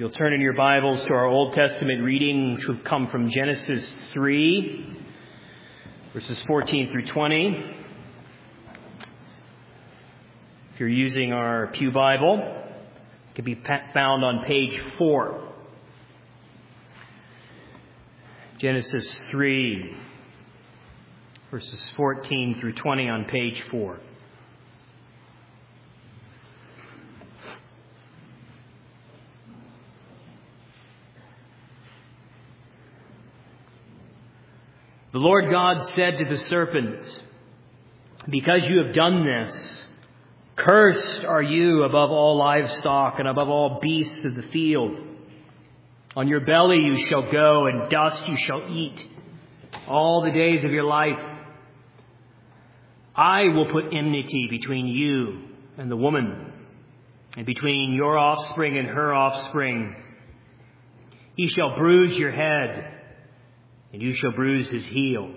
You'll turn in your Bibles to our Old Testament reading, which will come from Genesis 3, verses 14 through 20. If you're using our Pew Bible, it can be found on page 4. Genesis 3, verses 14 through 20 on page 4. The Lord God said to the serpent, "Because you have done this, cursed are you above all livestock and above all beasts of the field. On your belly you shall go, and dust you shall eat all the days of your life. I will put enmity between you and the woman, and between your offspring and her offspring. He shall bruise your head, and you shall bruise his heel."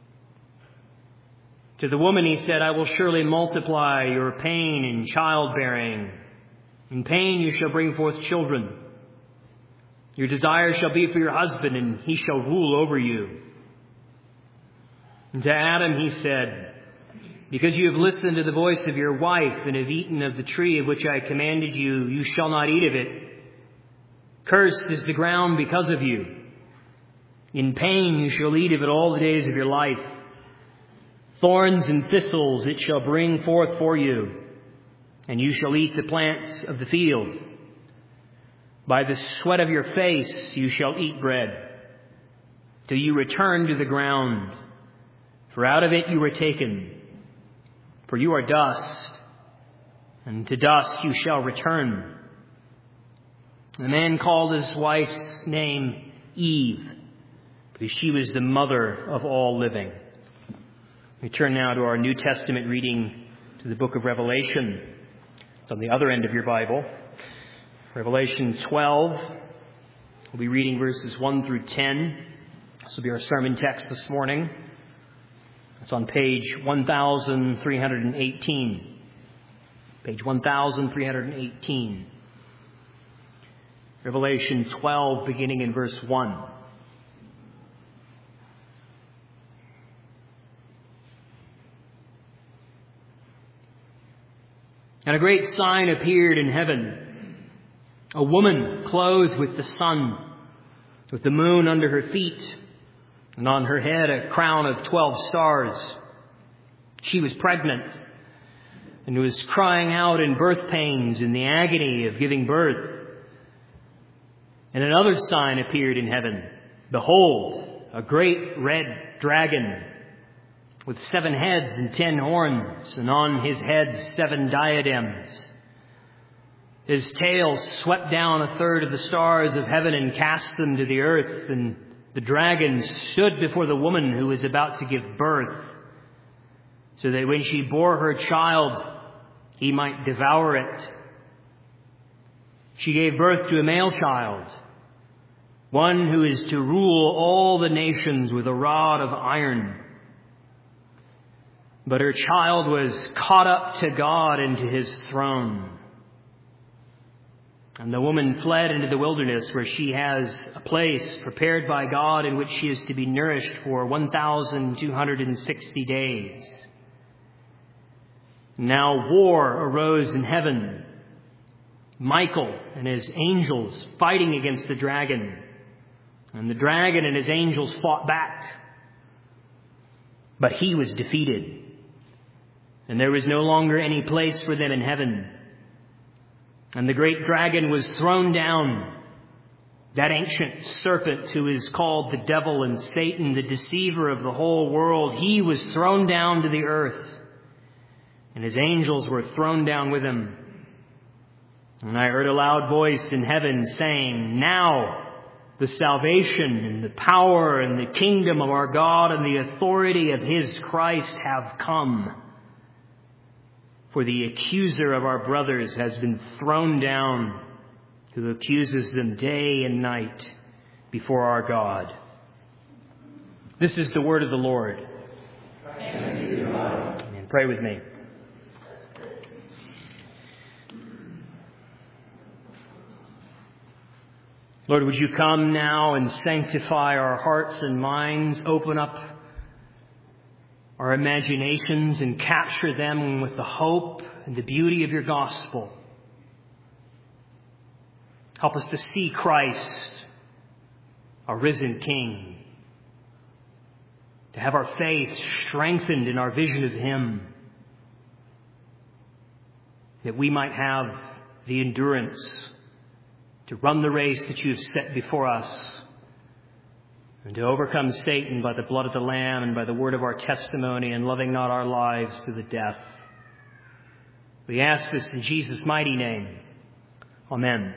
To the woman he said, "I will surely multiply your pain in childbearing. In pain you shall bring forth children. Your desire shall be for your husband, and he shall rule over you." And to Adam he said, "Because you have listened to the voice of your wife and have eaten of the tree of which I commanded you, you shall not eat of it. Cursed is the ground because of you. In pain you shall eat of it all the days of your life. Thorns and thistles it shall bring forth for you, and you shall eat the plants of the field. By the sweat of your face you shall eat bread, till you return to the ground, for out of it you were taken. For you are dust, and to dust you shall return." The man called his wife's name Eve, because she was the mother of all living. We turn now to our New Testament reading to the book of Revelation. It's on the other end of your Bible. Revelation 12. We'll be reading verses 1 through 10. This will be our sermon text this morning. It's on page 1318. Page 1318. Revelation 12, beginning in verse 1. "And a great sign appeared in heaven, a woman clothed with the sun, with the moon under her feet, and on her head a crown of 12 stars. She was pregnant and was crying out in birth pains in the agony of giving birth. And another sign appeared in heaven. Behold, a great red dragon, with 7 heads and 10 horns, and on his head 7 diadems. His tail swept down a third of the stars of heaven and cast them to the earth. And the dragon stood before the woman who was about to give birth, so that when she bore her child, he might devour it. She gave birth to a male child, one who is to rule all the nations with a rod of iron. But her child was caught up to God and to his throne. And the woman fled into the wilderness, where she has a place prepared by God in which she is to be nourished for 1,260 days. Now war arose in heaven. Michael and his angels fighting against the dragon. And the dragon and his angels fought back. But he was defeated. And there was no longer any place for them in heaven. And the great dragon was thrown down, that ancient serpent who is called the devil and Satan, the deceiver of the whole world. He was thrown down to the earth, and his angels were thrown down with him. And I heard a loud voice in heaven saying, "Now the salvation and the power and the kingdom of our God and the authority of his Christ have come. For the accuser of our brothers has been thrown down, who accuses them day and night before our God." This is the word of the Lord. Thanks be to God. Amen. Pray with me. Lord, would you come now and sanctify our hearts and minds, open up our imaginations and capture them with the hope and the beauty of your gospel. Help us to see Christ, our risen King, to have our faith strengthened in our vision of Him, that we might have the endurance to run the race that you have set before us, and to overcome Satan by the blood of the Lamb and by the word of our testimony, and loving not our lives to the death. We ask this in Jesus' mighty name. Amen.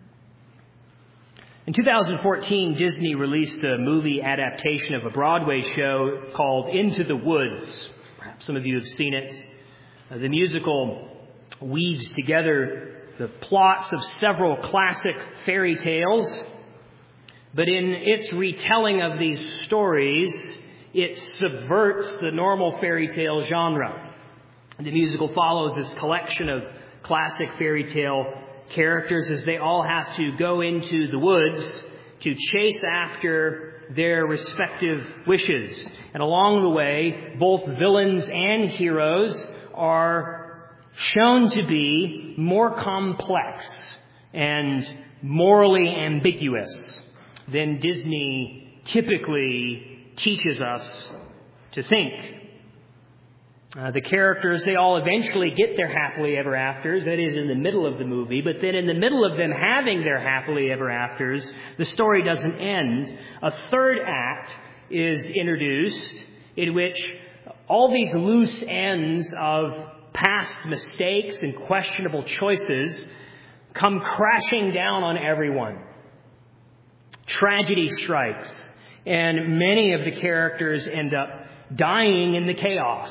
In 2014, Disney released a movie adaptation of a Broadway show called Into the Woods. Perhaps some of you have seen it. The musical weaves together the plots of several classic fairy tales, but in its retelling of these stories, it subverts the normal fairy tale genre. The musical follows this collection of classic fairy tale characters as they all have to go into the woods to chase after their respective wishes. And along the way, both villains and heroes are shown to be more complex and morally ambiguous than Disney typically teaches us to think. The characters, they all eventually get their happily ever afters, that is in the middle of the movie, but then in the middle of them having their happily ever afters, the story doesn't end. A third act is introduced in which all these loose ends of past mistakes and questionable choices come crashing down on everyone. Tragedy strikes, and many of the characters end up dying in the chaos.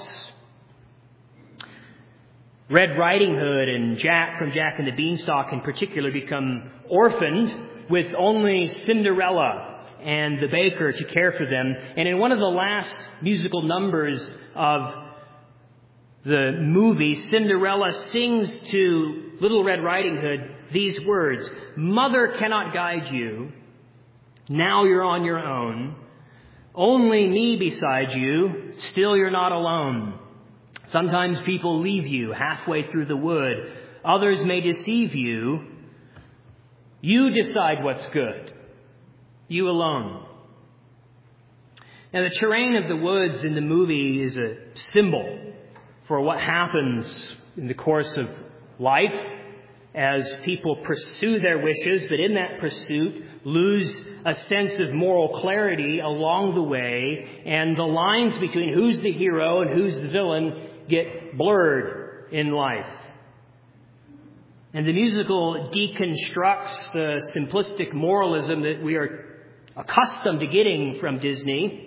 Red Riding Hood and Jack from Jack and the Beanstalk in particular become orphaned with only Cinderella and the baker to care for them. And in one of the last musical numbers of the movie, Cinderella sings to Little Red Riding Hood these words: "Mother cannot guide you. Now you're on your own. Only me beside you. Still you're not alone. Sometimes people leave you halfway through the wood. Others may deceive you. You decide what's good. You alone." Now, the terrain of the woods in the movie is a symbol for what happens in the course of life as people pursue their wishes, but in that pursuit lose a sense of moral clarity along the way, and the lines between who's the hero and who's the villain get blurred in life. And the musical deconstructs the simplistic moralism that we are accustomed to getting from Disney.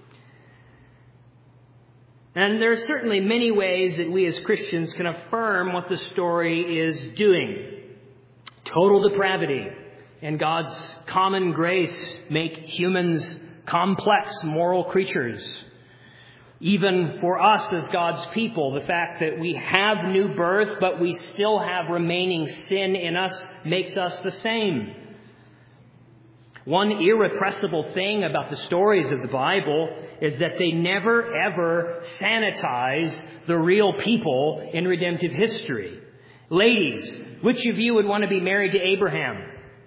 And there are certainly many ways that we as Christians can affirm what the story is doing. Total depravity and God's common grace make humans complex moral creatures. Even for us as God's people, the fact that we have new birth, but we still have remaining sin in us, makes us the same. One irrepressible thing about the stories of the Bible is that they never, ever sanitize the real people in redemptive history. Ladies, which of you would want to be married to Abraham?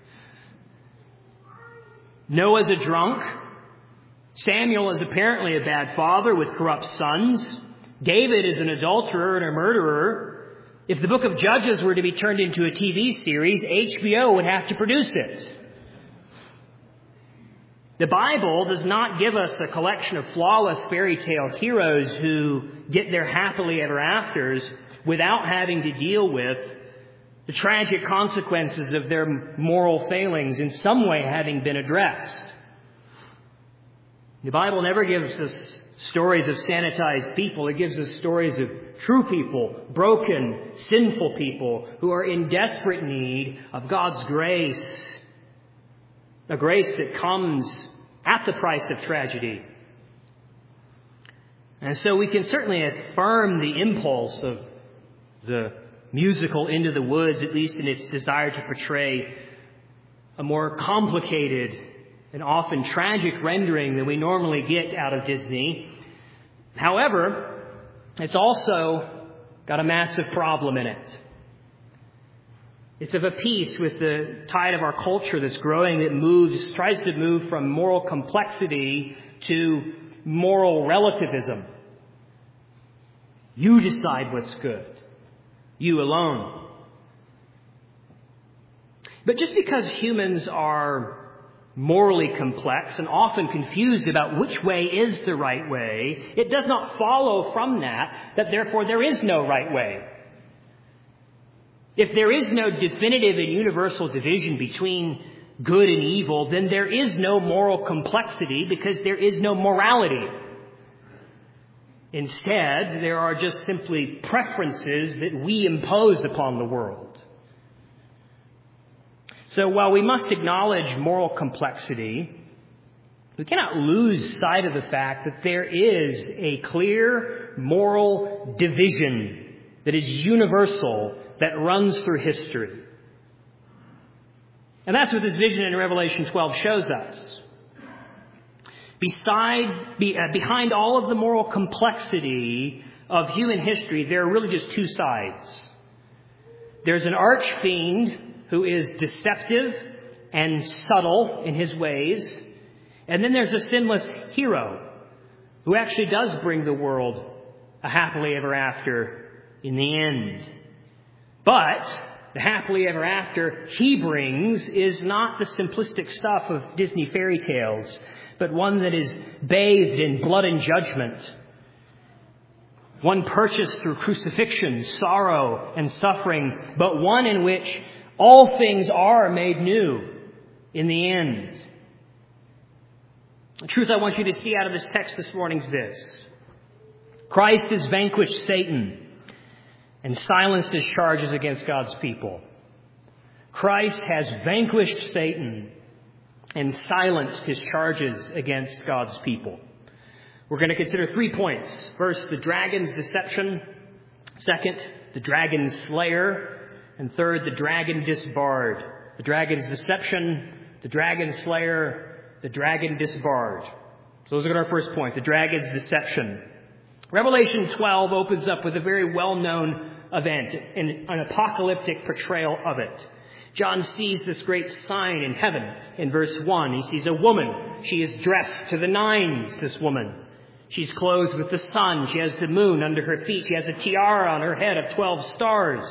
Noah's a drunk. Samuel is apparently a bad father with corrupt sons. David is an adulterer and a murderer. If the book of Judges were to be turned into a TV series, HBO would have to produce it. The Bible does not give us a collection of flawless fairy tale heroes who get their happily ever afters without having to deal with the tragic consequences of their moral failings in some way having been addressed. The Bible never gives us stories of sanitized people. It gives us stories of true people, broken, sinful people who are in desperate need of God's grace. A grace that comes at the price of tragedy. And so we can certainly affirm the impulse of the musical Into the Woods, at least in its desire to portray a more complicated and often tragic rendering than we normally get out of Disney. However, it's also got a massive problem in it. It's of a piece with the tide of our culture that's growing, that tries to move from moral complexity to moral relativism. You decide what's good. You alone. But just because humans are morally complex and often confused about which way is the right way, it does not follow from that therefore there is no right way. If there is no definitive and universal division between good and evil, then there is no moral complexity because there is no morality. Instead, there are just simply preferences that we impose upon the world. So while we must acknowledge moral complexity, we cannot lose sight of the fact that there is a clear moral division that is universal, that runs through history. And that's what this vision in Revelation 12 shows us. Behind all of the moral complexity of human history, there are really just two sides. There's an archfiend who is deceptive and subtle in his ways. And then there's a sinless hero who actually does bring the world a happily ever after in the end. But the happily ever after he brings is not the simplistic stuff of Disney fairy tales, but one that is bathed in blood and judgment. One purchased through crucifixion, sorrow, and suffering, but one in which all things are made new in the end. The truth I want you to see out of this text this morning is this. Christ has vanquished Satan and silenced his charges against God's people. Christ has vanquished Satan and silenced his charges against God's people. We're going to consider 3 points. First, the dragon's deception. Second, the dragon slayer. And third, the dragon disbarred. The dragon's deception, the dragon slayer, the dragon disbarred. So let's look at our first point, the dragon's deception. Revelation 12 opens up with a very well-known event, an apocalyptic portrayal of it. John sees this great sign in heaven in verse 1. He sees a woman. She is dressed to the nines, this woman. She's clothed with the sun. She has the moon under her feet. She has a tiara on her head of 12 stars.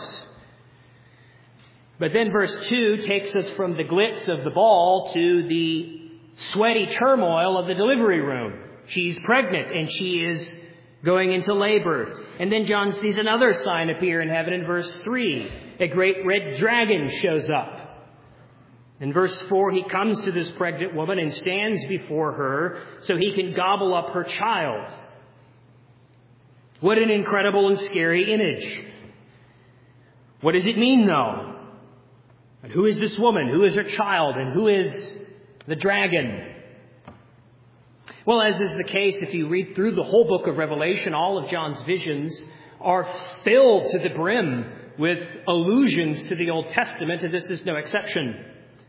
But then verse 2 takes us from the glitz of the ball to the sweaty turmoil of the delivery room. She's pregnant and she is going into labor. And then John sees another sign appear in heaven in verse 3. A great red dragon shows up. In verse 4, he comes to this pregnant woman and stands before her so he can gobble up her child. What an incredible and scary image. What does it mean, though? And who is this woman? Who is her child? And who is the dragon? Well, as is the case, if you read through the whole book of Revelation, all of John's visions are filled to the brim with allusions to the Old Testament, and this is no exception.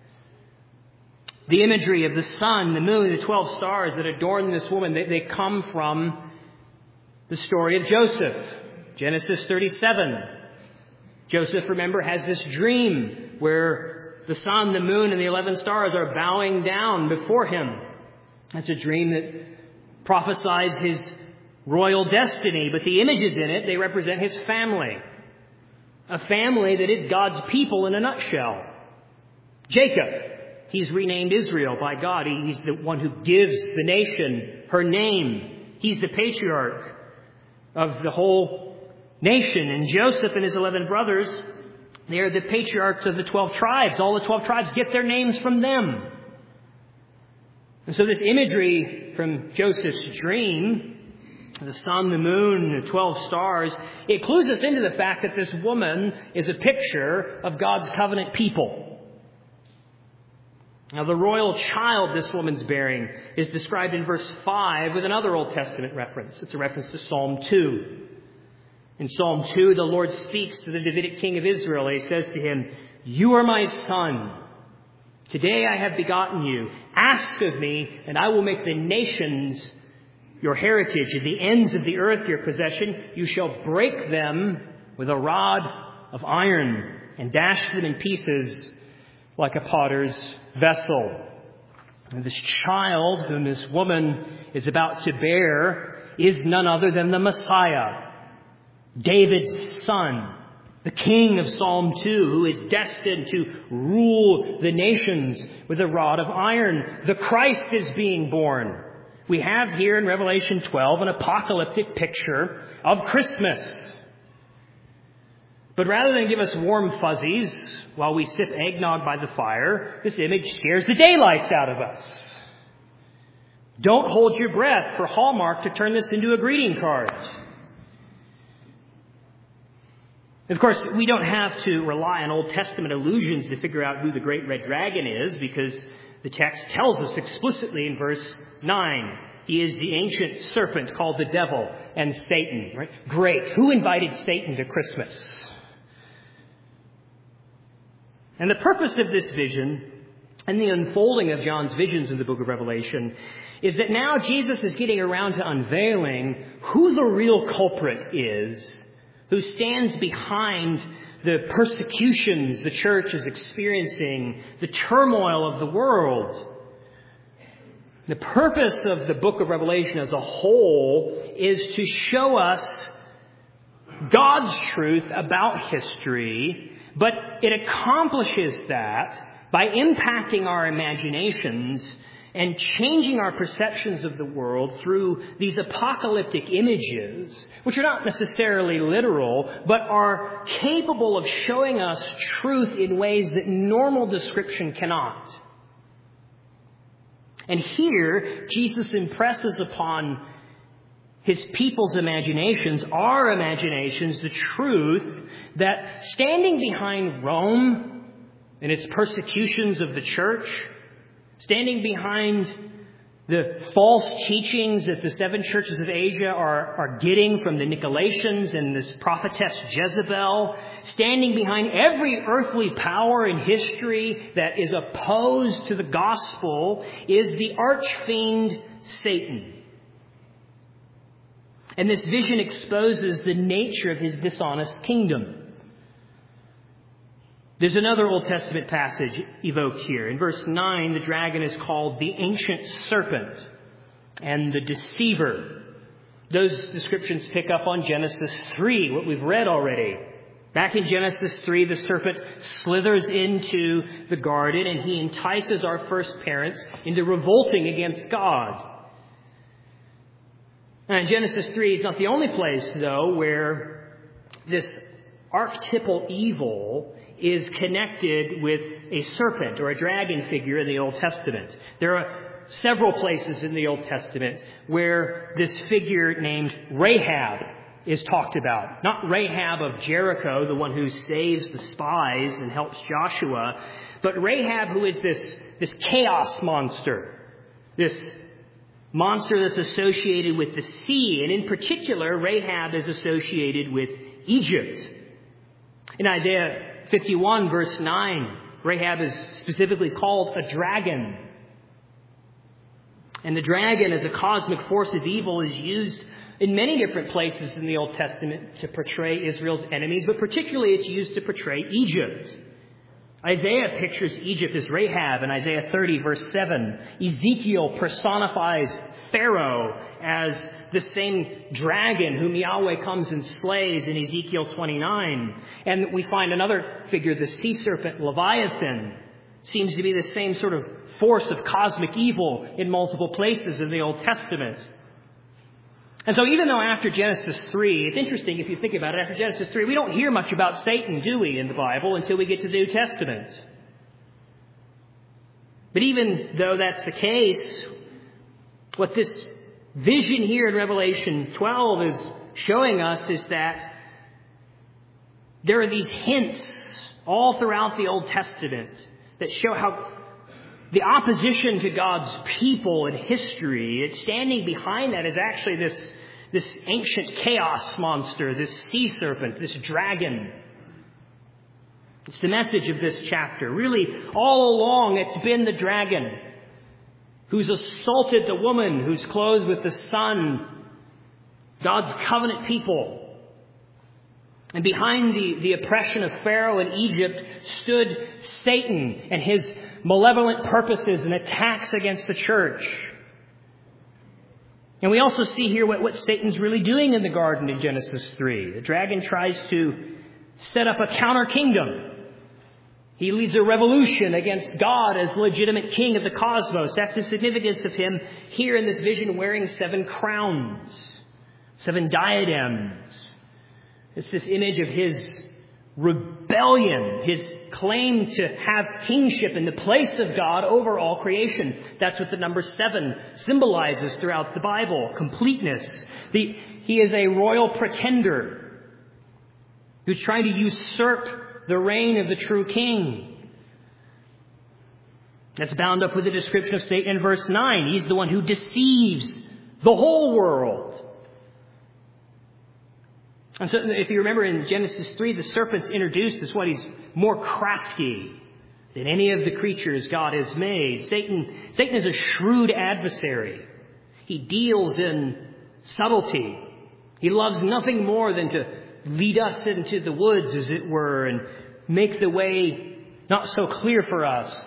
The imagery of the sun, the moon, the 12 stars that adorn this woman, they come from the story of Joseph. Genesis 37. Joseph, remember, has this dream where the sun, the moon, and the 11 stars are bowing down before him. That's a dream that prophesies his royal destiny, but the images in it, they represent his family. A family that is God's people in a nutshell. Jacob, he's renamed Israel by God. He's the one who gives the nation her name. He's the patriarch of the whole nation. And Joseph and his 11 brothers, they are the patriarchs of the 12 tribes. All the 12 tribes get their names from them. And so this imagery from Joseph's dream, the sun, the moon, the 12 stars, it clues us into the fact that this woman is a picture of God's covenant people. Now, the royal child this woman's bearing is described in verse 5 with another Old Testament reference. It's a reference to Psalm 2. In Psalm 2, the Lord speaks to the Davidic king of Israel. He says to him, "You are my son. Today I have begotten you. Ask of me, and I will make the nations your heritage, and the ends of the earth your possession. You shall break them with a rod of iron and dash them in pieces like a potter's vessel. And this child whom this woman is about to bear is none other than the Messiah, David's son, the king of Psalm 2, who is destined to rule the nations with a rod of iron. The Christ is being born. We have here in Revelation 12 an apocalyptic picture of Christmas. But rather than give us warm fuzzies while we sip eggnog by the fire, this image scares the daylights out of us. Don't hold your breath for Hallmark to turn this into a greeting card. Of course, we don't have to rely on Old Testament allusions to figure out who the great red dragon is, because the text tells us explicitly in verse 9, he is the ancient serpent called the devil and Satan. Right? Great. Who invited Satan to Christmas? And the purpose of this vision and the unfolding of John's visions in the book of Revelation is that now Jesus is getting around to unveiling who the real culprit is, who stands behind the persecutions the church is experiencing, the turmoil of the world. The purpose of the book of Revelation as a whole is to show us God's truth about history, but it accomplishes that by impacting our imaginations and changing our perceptions of the world through these apocalyptic images, which are not necessarily literal, but are capable of showing us truth in ways that normal description cannot. And here, Jesus impresses upon his people's imaginations, our imaginations, the truth that standing behind Rome and its persecutions of the church, standing behind the false teachings that the seven churches of Asia are getting from the Nicolaitans and this prophetess Jezebel, standing behind every earthly power in history that is opposed to the gospel, is the archfiend Satan. And this vision exposes the nature of his dishonest kingdom. There's another Old Testament passage evoked here. In verse 9, the dragon is called the ancient serpent and the deceiver. Those descriptions pick up on Genesis 3, what we've read already. Back in Genesis 3, the serpent slithers into the garden and he entices our first parents into revolting against God. Now, in Genesis 3, it's not the only place, though, where this archetypal evil is connected with a serpent or a dragon figure in the Old Testament. There are several places in the Old Testament where this figure named Rahab is talked about. Not Rahab of Jericho, the one who saves the spies and helps Joshua, but Rahab, who is this chaos monster, this monster that's associated with the sea. And in particular, Rahab is associated with Egypt. In Isaiah 51, verse 9, Rahab is specifically called a dragon. And the dragon as a cosmic force of evil is used in many different places in the Old Testament to portray Israel's enemies, but particularly it's used to portray Egypt. Isaiah pictures Egypt as Rahab in Isaiah 30, verse 7. Ezekiel personifies Pharaoh as the same dragon whom Yahweh comes and slays in Ezekiel 29. And we find another figure, the sea serpent Leviathan, seems to be the same sort of force of cosmic evil in multiple places in the Old Testament. And so even though after Genesis 3, it's interesting if you think about it, after Genesis 3, we don't hear much about Satan, do we, in the Bible until we get to the New Testament. But even though that's the case, what this vision here in Revelation 12 is showing us is that there are these hints all throughout the Old Testament that show how the opposition to God's people in history, it's standing behind that is actually this ancient chaos monster, this sea serpent, this dragon. It's the message of this chapter. Really, all along, it's been the dragon who's assaulted the woman who's clothed with the sun, God's covenant people. And behind the oppression of Pharaoh in Egypt stood Satan and his malevolent purposes and attacks against the church. And we also see here what Satan's really doing in the garden in Genesis 3. The dragon tries to set up a counter kingdom. He leads a revolution against God as legitimate king of the cosmos. That's the significance of him here in this vision wearing 7 crowns, 7 diadems. It's this image of his rebellion, his claim to have kingship in the place of God over all creation. That's what the number 7 symbolizes throughout the Bible, completeness. He is a royal pretender who's trying to usurp the reign of the true king. That's bound up with the description of Satan in verse 9. He's the one who deceives the whole world. And so if you remember in Genesis 3, the serpent's introduced as what he's more crafty than any of the creatures God has made. Satan is a shrewd adversary. He deals in subtlety. He loves nothing more than to lead us into the woods, as it were, and make the way not so clear for us.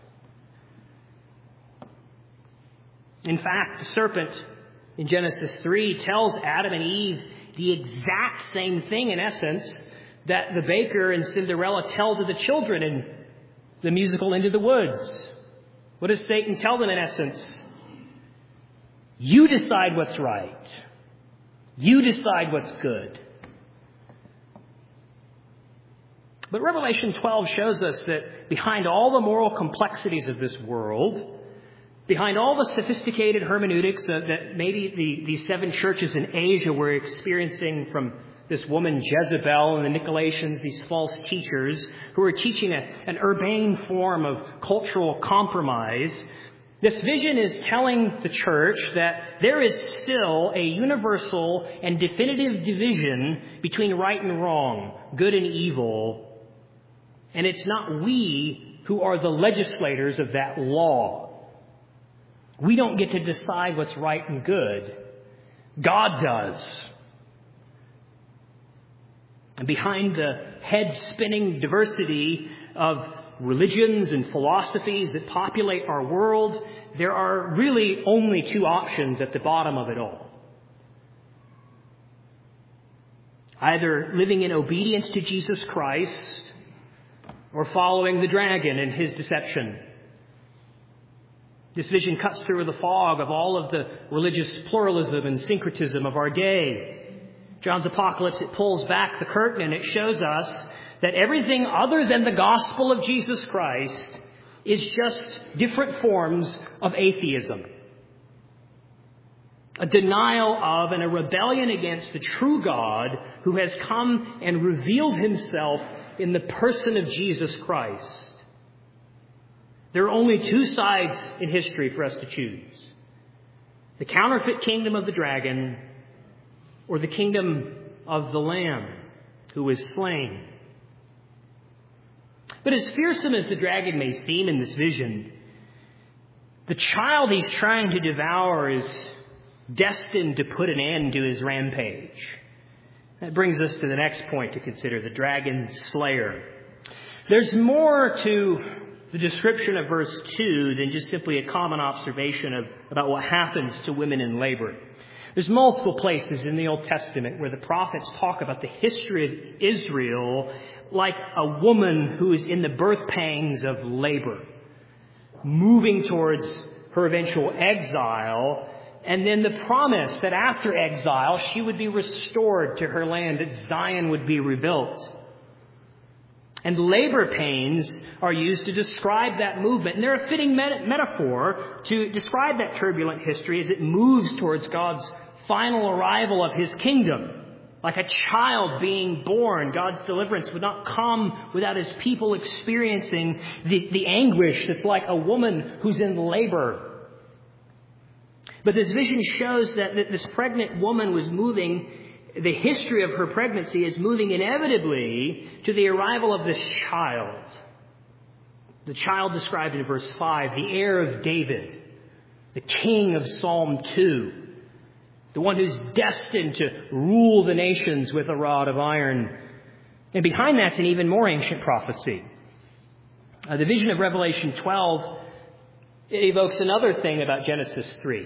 In fact, the serpent in Genesis 3 tells Adam and Eve the exact same thing, in essence, that the baker in Cinderella tells to the children in the musical Into the Woods. What does Satan tell them, in essence? You decide what's right. You decide what's good. But Revelation 12 shows us that behind all the moral complexities of this world, behind all the sophisticated hermeneutics that maybe these 7 churches in Asia were experiencing from this woman Jezebel and the Nicolaitans, these false teachers who are teaching an urbane form of cultural compromise, this vision is telling the church that there is still a universal and definitive division between right and wrong, good and evil. And it's not we who are the legislators of that law. We don't get to decide what's right and good. God does. And behind the head-spinning diversity of religions and philosophies that populate our world, there are really only 2 options at the bottom of it all. Either living in obedience to Jesus Christ or following the dragon and his deception. This vision cuts through the fog of all of the religious pluralism and syncretism of our day. John's Apocalypse, it pulls back the curtain and it shows us that everything other than the gospel of Jesus Christ is just different forms of atheism. A denial of and a rebellion against the true God who has come and revealed himself in the person of Jesus Christ. There are only 2 sides in history for us to choose. The counterfeit kingdom of the dragon or the kingdom of the Lamb who is slain. But as fearsome as the dragon may seem in this vision, the child he's trying to devour is destined to put an end to his rampage. That brings us to the next point to consider, the dragon slayer. There's more to the description of verse 2 than just simply a common observation about what happens to women in labor. There's multiple places in the Old Testament where the prophets talk about the history of Israel like a woman who is in the birth pangs of labor, moving towards her eventual exile, and then the promise that after exile she would be restored to her land, that Zion would be rebuilt. And labor pains are used to describe that movement. And they're a fitting metaphor to describe that turbulent history as it moves towards God's final arrival of his kingdom. Like a child being born, God's deliverance would not come without his people experiencing the anguish that's like a woman who's in labor. But this vision shows that this pregnant woman was moving the history of her pregnancy is moving inevitably to the arrival of this child. The child described in verse 5, the heir of David, the king of Psalm 2, the one who's destined to rule the nations with a rod of iron. And behind that's an even more ancient prophecy. The vision of Revelation 12, it evokes another thing about Genesis 3.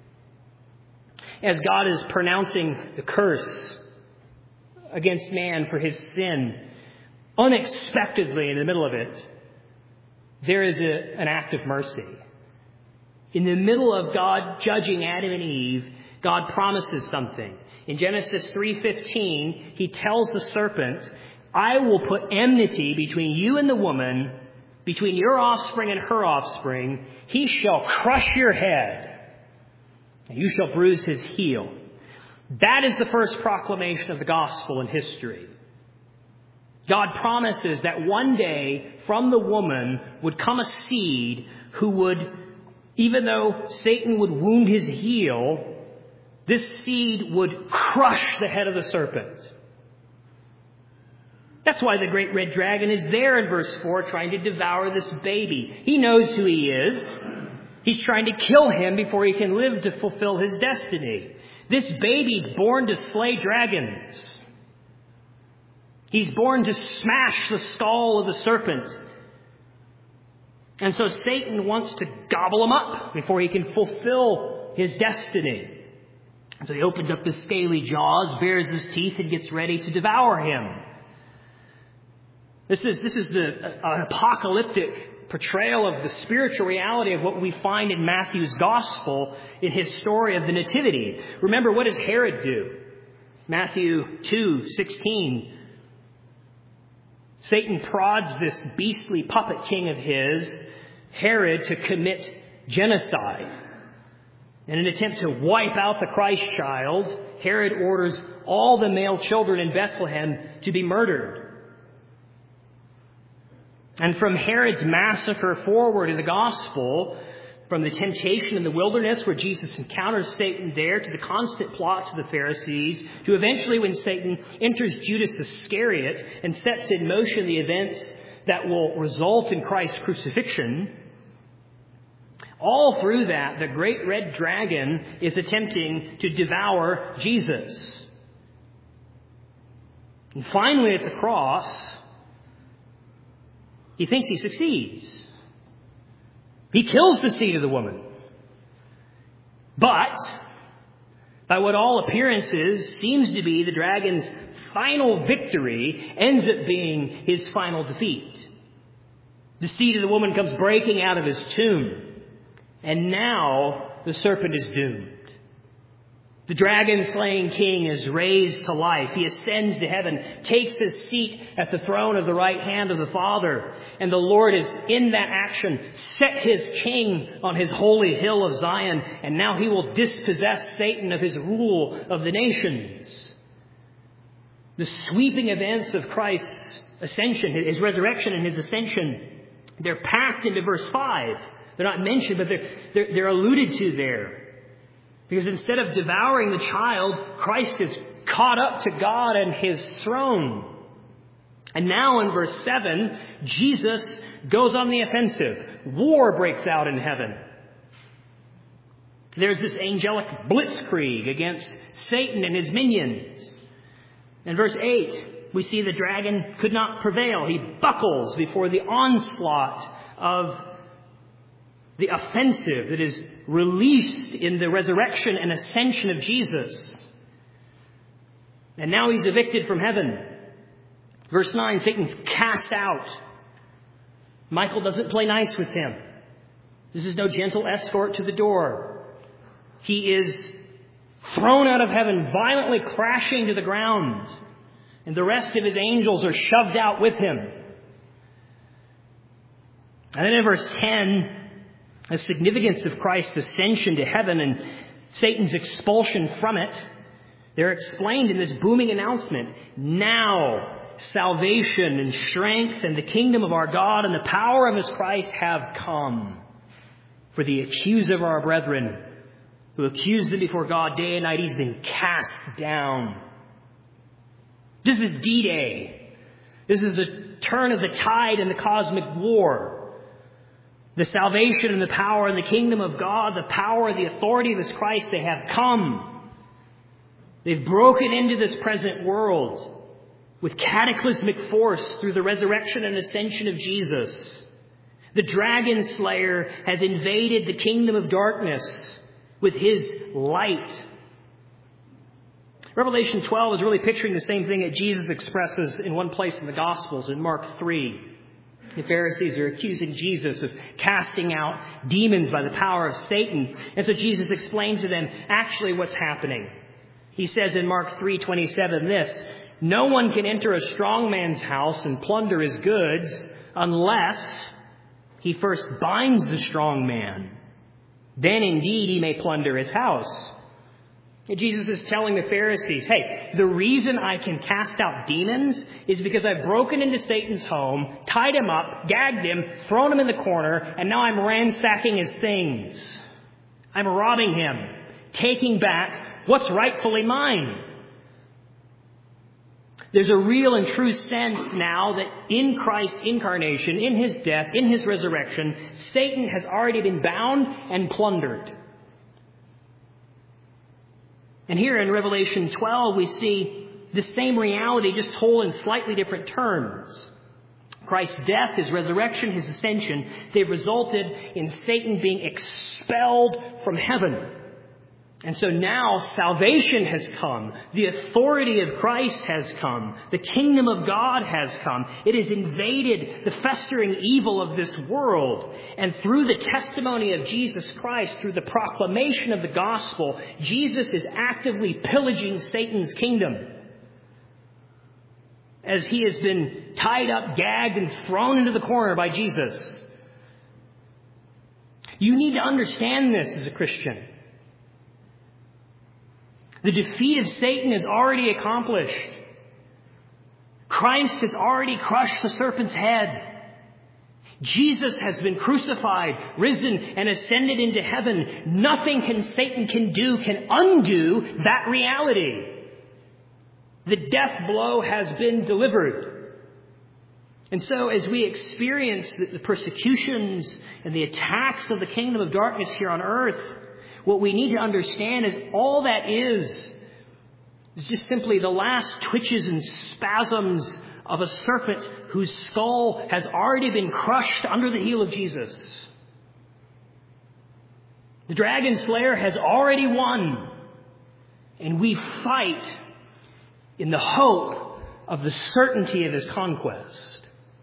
As God is pronouncing the curse against man for his sin, unexpectedly in the middle of it, there is an act of mercy. In the middle of God judging Adam and Eve, God promises something. In Genesis 3:15, he tells the serpent, I will put enmity between you and the woman, between your offspring and her offspring. He shall crush your head, and you shall bruise his heel. That is the first proclamation of the gospel in history. God promises that one day from the woman would come a seed who would, even though Satan would wound his heel, this seed would crush the head of the serpent. That's why the great red dragon is there in verse 4 trying to devour this baby. He knows who he is. He's trying to kill him before he can live to fulfill his destiny. This baby's born to slay dragons. He's born to smash the skull of the serpent. And so Satan wants to gobble him up before he can fulfill his destiny. So he opens up his scaly jaws, bares his teeth, and gets ready to devour him. This is an apocalyptic portrayal of the spiritual reality of what we find in Matthew's gospel in his story of the Nativity. Remember, what does Herod do? Matthew 2:16. Satan prods this beastly puppet king of his, Herod, to commit genocide. In an attempt to wipe out the Christ child, Herod orders all the male children in Bethlehem to be murdered. And from Herod's massacre forward in the gospel, from the temptation in the wilderness where Jesus encounters Satan there, to the constant plots of the Pharisees, to eventually when Satan enters Judas Iscariot and sets in motion the events that will result in Christ's crucifixion, all through that, the great red dragon is attempting to devour Jesus. And finally at the cross, he thinks he succeeds. He kills the seed of the woman. But, by what all appearances seems to be the dragon's final victory, ends up being his final defeat. The seed of the woman comes breaking out of his tomb. And now the serpent is doomed. The dragon-slaying king is raised to life. He ascends to heaven, takes his seat at the throne of the right hand of the Father. And the Lord is, in that action, set his king on his holy hill of Zion. And now he will dispossess Satan of his rule of the nations. The sweeping events of Christ's ascension, his resurrection and his ascension, they're packed into verse 5. They're not mentioned, but they're alluded to there. Because instead of devouring the child, Christ is caught up to God and his throne. And now in verse 7, Jesus goes on the offensive. War breaks out in heaven. There's this angelic blitzkrieg against Satan and his minions. In verse 8, we see the dragon could not prevail. He buckles before the onslaught of the offensive that is released in the resurrection and ascension of Jesus. And now he's evicted from heaven. Verse 9, Satan's cast out. Michael doesn't play nice with him. This is no gentle escort to the door. He is thrown out of heaven, violently crashing to the ground. And the rest of his angels are shoved out with him. And then in verse 10, the significance of Christ's ascension to heaven and Satan's expulsion from it, they're explained in this booming announcement. Now, salvation and strength and the kingdom of our God and the power of his Christ have come. For the accuser of our brethren, who accused them before God day and night, he's been cast down. This is D-Day. This is the turn of the tide in the cosmic war. The salvation and the power and the kingdom of God, the power and the authority of His Christ, they have come. They've broken into this present world with cataclysmic force through the resurrection and ascension of Jesus. The dragon slayer has invaded the kingdom of darkness with his light. Revelation 12 is really picturing the same thing that Jesus expresses in one place in the Gospels, in Mark 3. The Pharisees are accusing Jesus of casting out demons by the power of Satan. And so Jesus explains to them actually what's happening. He says in Mark 3:27 this, "No one can enter a strong man's house and plunder his goods unless he first binds the strong man. Then indeed he may plunder his house." And Jesus is telling the Pharisees, hey, the reason I can cast out demons is because I've broken into Satan's home, tied him up, gagged him, thrown him in the corner, and now I'm ransacking his things. I'm robbing him, taking back what's rightfully mine. There's a real and true sense now that in Christ's incarnation, in His death, in His resurrection, Satan has already been bound and plundered. And here in Revelation 12, we see the same reality, just told in slightly different terms. Christ's death, His resurrection, His ascension, they've resulted in Satan being expelled from heaven. And so now salvation has come. The authority of Christ has come. The kingdom of God has come. It has invaded the festering evil of this world. And through the testimony of Jesus Christ, through the proclamation of the gospel, Jesus is actively pillaging Satan's kingdom. As he has been tied up, gagged, and thrown into the corner by Jesus. You need to understand this as a Christian. The defeat of Satan is already accomplished. Christ has already crushed the serpent's head. Jesus has been crucified, risen, and ascended into heaven. Nothing Satan can do can undo that reality. The death blow has been delivered. And so as we experience the persecutions and the attacks of the kingdom of darkness here on earth, what we need to understand is all that is just simply the last twitches and spasms of a serpent whose skull has already been crushed under the heel of Jesus. The dragon slayer has already won, and we fight in the hope of the certainty of his conquest.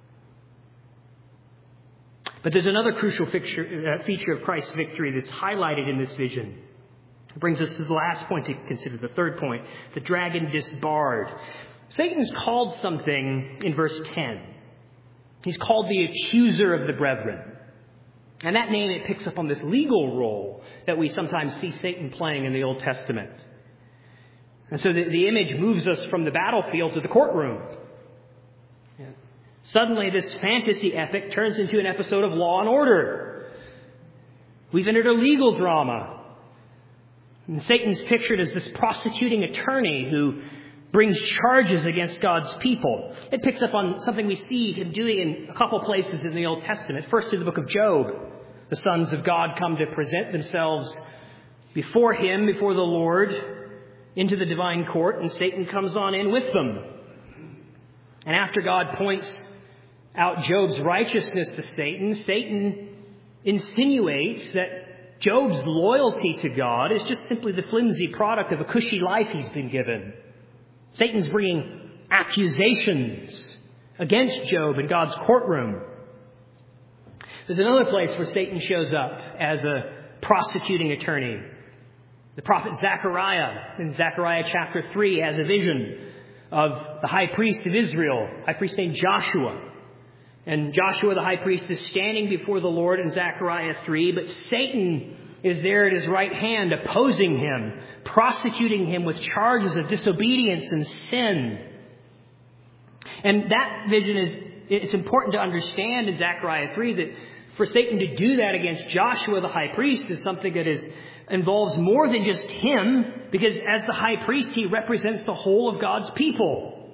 But there's another crucial feature of Christ's victory that's highlighted in this vision. It brings us to the last point to consider, the third point, the dragon disbarred. Satan's called something in verse 10. He's called the accuser of the brethren. And that name, it picks up on this legal role that we sometimes see Satan playing in the Old Testament. And so the image moves us from the battlefield to the courtroom. Suddenly, this fantasy epic turns into an episode of Law and Order. We've entered a legal drama. And Satan's pictured as this prosecuting attorney who brings charges against God's people. It picks up on something we see him doing in a couple places in the Old Testament. First, in the book of Job, the sons of God come to present themselves before him, before the Lord, into the divine court, and Satan comes on in with them. And after God points out Job's righteousness to Satan, Satan insinuates that Job's loyalty to God is just simply the flimsy product of a cushy life he's been given. Satan's bringing accusations against Job in God's courtroom. There's another place where Satan shows up as a prosecuting attorney. The prophet Zechariah, in Zechariah chapter 3, has a vision of the high priest of Israel, high priest named Joshua. And Joshua, the high priest, is standing before the Lord in Zechariah 3, but Satan is there at his right hand opposing him, prosecuting him with charges of disobedience and sin. And that vision it's important to understand in Zechariah 3 that for Satan to do that against Joshua, the high priest, is something that involves more than just him, because as the high priest, he represents the whole of God's people.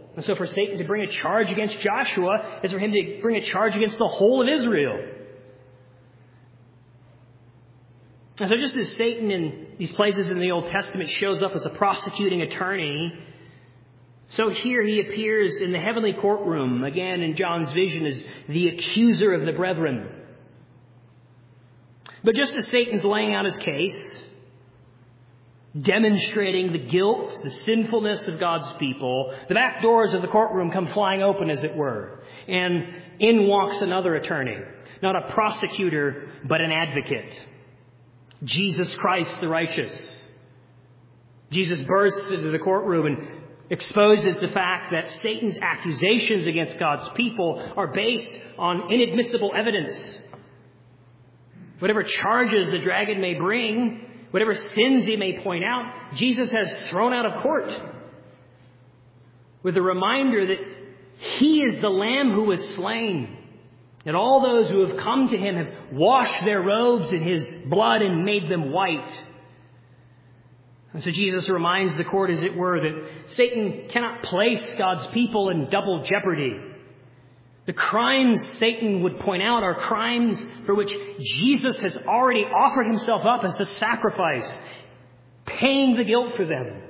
And so for Satan to bring a charge against Joshua is for him to bring a charge against the whole of Israel. And so just as Satan in these places in the Old Testament shows up as a prosecuting attorney, so here he appears in the heavenly courtroom, again in John's vision, as the accuser of the brethren. But just as Satan's laying out his case, demonstrating the guilt, the sinfulness of God's people, the back doors of the courtroom come flying open, as it were, and in walks another attorney, not a prosecutor, but an advocate. Jesus Christ the righteous. Jesus bursts into the courtroom and exposes the fact that Satan's accusations against God's people are based on inadmissible evidence. Whatever charges the dragon may bring, whatever sins he may point out, Jesus has thrown out of court with a reminder that he is the Lamb who was slain. And all those who have come to him have washed their robes in his blood and made them white. And so Jesus reminds the court, as it were, that Satan cannot place God's people in double jeopardy. The crimes Satan would point out are crimes for which Jesus has already offered himself up as the sacrifice, paying the guilt for them.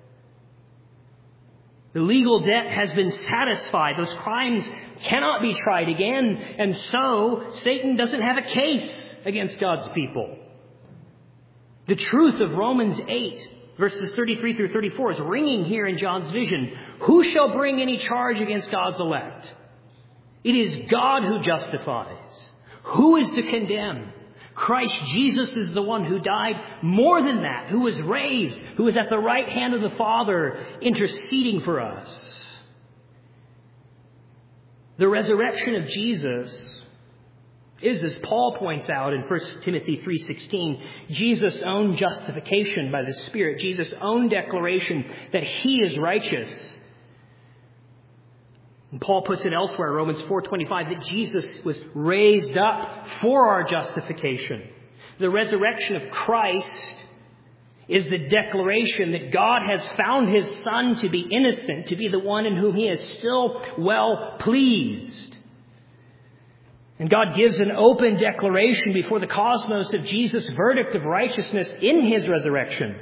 The legal debt has been satisfied. Those crimes cannot be tried again. And so Satan doesn't have a case against God's people. The truth of Romans 8, verses 33 through 34 is ringing here in John's vision. Who shall bring any charge against God's elect? It is God who justifies. Who is to condemn? Christ Jesus is the one who died. More than that, who was raised, who is at the right hand of the Father, interceding for us. The resurrection of Jesus is, as Paul points out in 1 Timothy 3:16, Jesus' own justification by the Spirit, Jesus' own declaration that he is righteous. And Paul puts it elsewhere, Romans 4:25, that Jesus was raised up for our justification. The resurrection of Christ is the declaration that God has found his Son to be innocent, to be the one in whom he is still well pleased. And God gives an open declaration before the cosmos of Jesus' verdict of righteousness in his resurrection.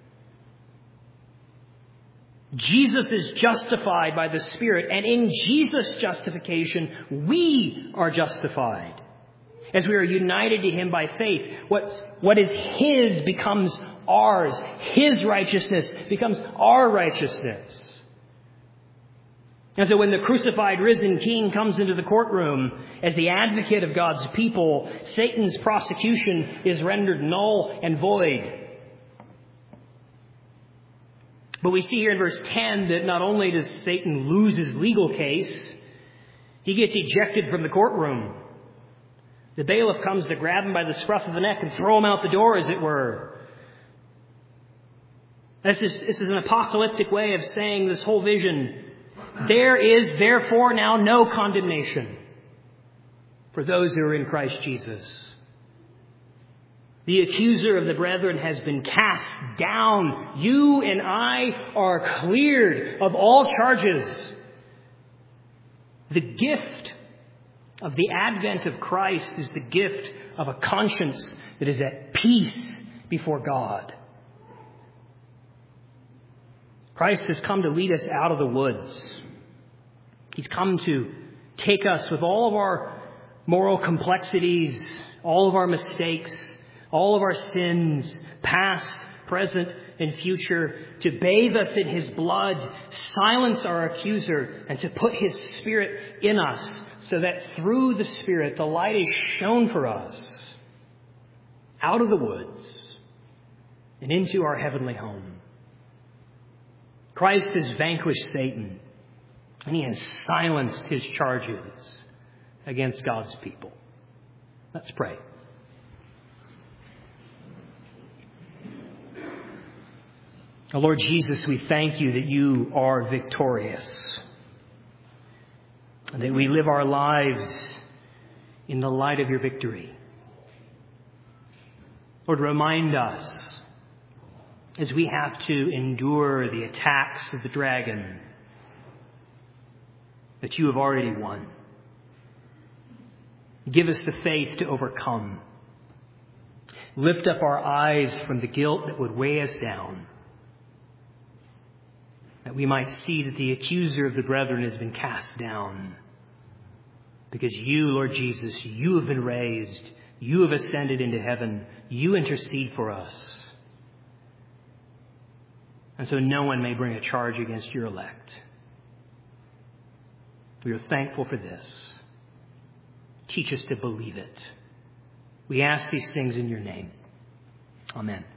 Jesus is justified by the Spirit, and in Jesus' justification, we are justified. As we are united to him by faith, what is his becomes ours. His righteousness becomes our righteousness. And so when the crucified, risen King comes into the courtroom as the advocate of God's people, Satan's prosecution is rendered null and void. But we see here in verse 10 that not only does Satan lose his legal case, he gets ejected from the courtroom. The bailiff comes to grab him by the scruff of the neck and throw him out the door, as it were. This is an apocalyptic way of saying this whole vision. There is therefore now no condemnation for those who are in Christ Jesus. The accuser of the brethren has been cast down. You and I are cleared of all charges. The gift of the advent of Christ is the gift of a conscience that is at peace before God. Christ has come to lead us out of the woods. He's come to take us with all of our moral complexities, all of our mistakes, all of our sins, past, present, and future, to bathe us in his blood, silence our accuser, and to put his Spirit in us, so that through the Spirit the light is shown for us out of the woods and into our heavenly home. Christ has vanquished Satan, and he has silenced his charges against God's people. Let's pray. Oh, Lord Jesus, we thank you that you are victorious, and that we live our lives in the light of your victory. Lord, remind us as we have to endure the attacks of the dragon, that you have already won. Give us the faith to overcome. Lift up our eyes from the guilt that would weigh us down, that we might see that the accuser of the brethren has been cast down. Because you, Lord Jesus, you have been raised. You have ascended into heaven. You intercede for us. And so no one may bring a charge against your elect. We are thankful for this. Teach us to believe it. We ask these things in your name. Amen.